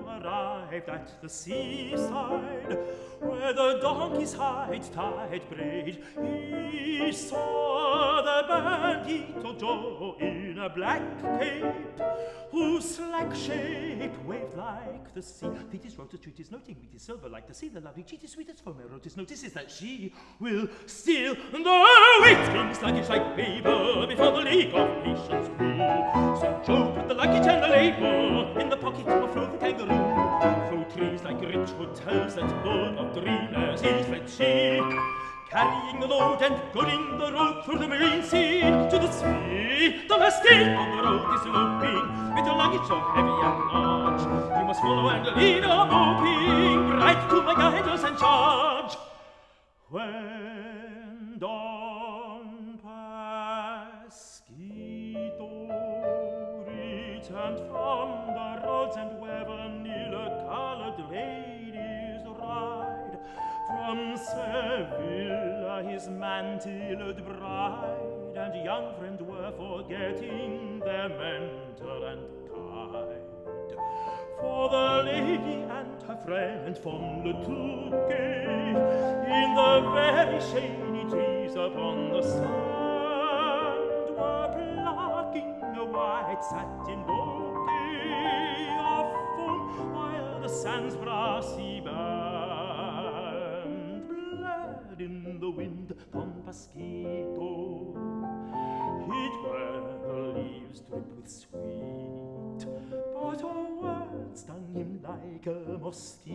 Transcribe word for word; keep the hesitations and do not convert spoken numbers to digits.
arrived at the seaside, where the donkeys hide tied braid, he saw the bandito Joe in a black cape, whose slack shape waved like the sea. Thetis wrote a treatise noting wheat is silver like the sea. The lovely cheat is sweet as foam. I wrote his notice is that she will steal the wheat. King sluggish like paper before the League of Nations grew. So Joe put the luggage and the label in the pocket of Flo the kangaroo. Through trees like rich hotels that board of dreamers is fled she, carrying the load and going the road through the marine sea to the sea. The Mesquite on the road is looping with your luggage so heavy and large. You must follow and lead a moping right to my guidance and charge. When Don Pasquito returned from the roads and where vanilla-colored ladies ride, from Sevilla his mantilled bride and young friend were forgetting their mentor and guide. For the lady and her friend from Le Touquet, in the very shady trees upon the sand, were plucking a white satin bouquet of foam, while the sand's brassy band bled in the wind. Don Pasquito hid where the leaves drip with sweet, but a word stung him like a mosquito.